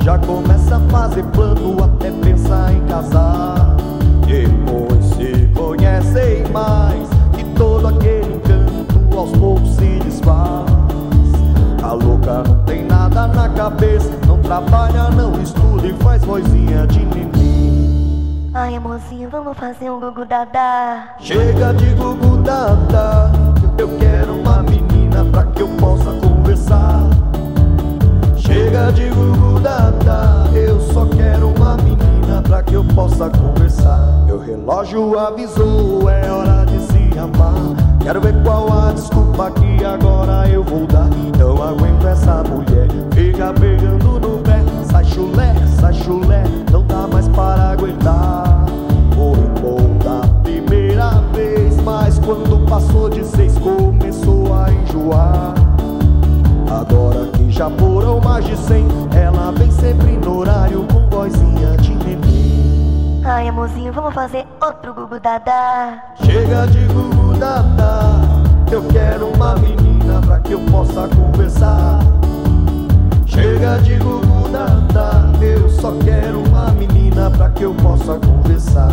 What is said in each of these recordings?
já começa a fazer plano, até pensar em casar. Depois se conhecem mais e todo aquele encanto aos poucos se desfaz. A louca não tem nada na cabeça, não trabalha, não estuda e faz vozinha de neném. Ai, amorzinho, vamos fazer um gugu dadá. Chega de gugu dadá, eu quero uma menina pra que eu possa conversar. Chega de gugu dadá, eu só quero uma menina pra que eu possa conversar. Meu relógio avisou, é hora de se amar. Quero ver qual a desculpa que agora eu vou dar. Não aguento essa mulher, fica pegando no pé. Sai chulé, não dá mais para aguentar. Foi bom da primeira vez, mas quando passou de 6 começou a enjoar. Agora que já foram mais de 100, ela vem sempre no horário com vozinha de neném. Ai, amorzinho, vamos fazer outro gugu dadá. Chega de gugu dadá, eu quero uma menina pra que eu possa conversar. Chega de gugu dadá, eu só quero uma menina pra que eu possa conversar.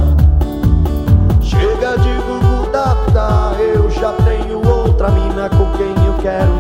Chega de gugu dadá, eu já tenho outra mina com quem eu quero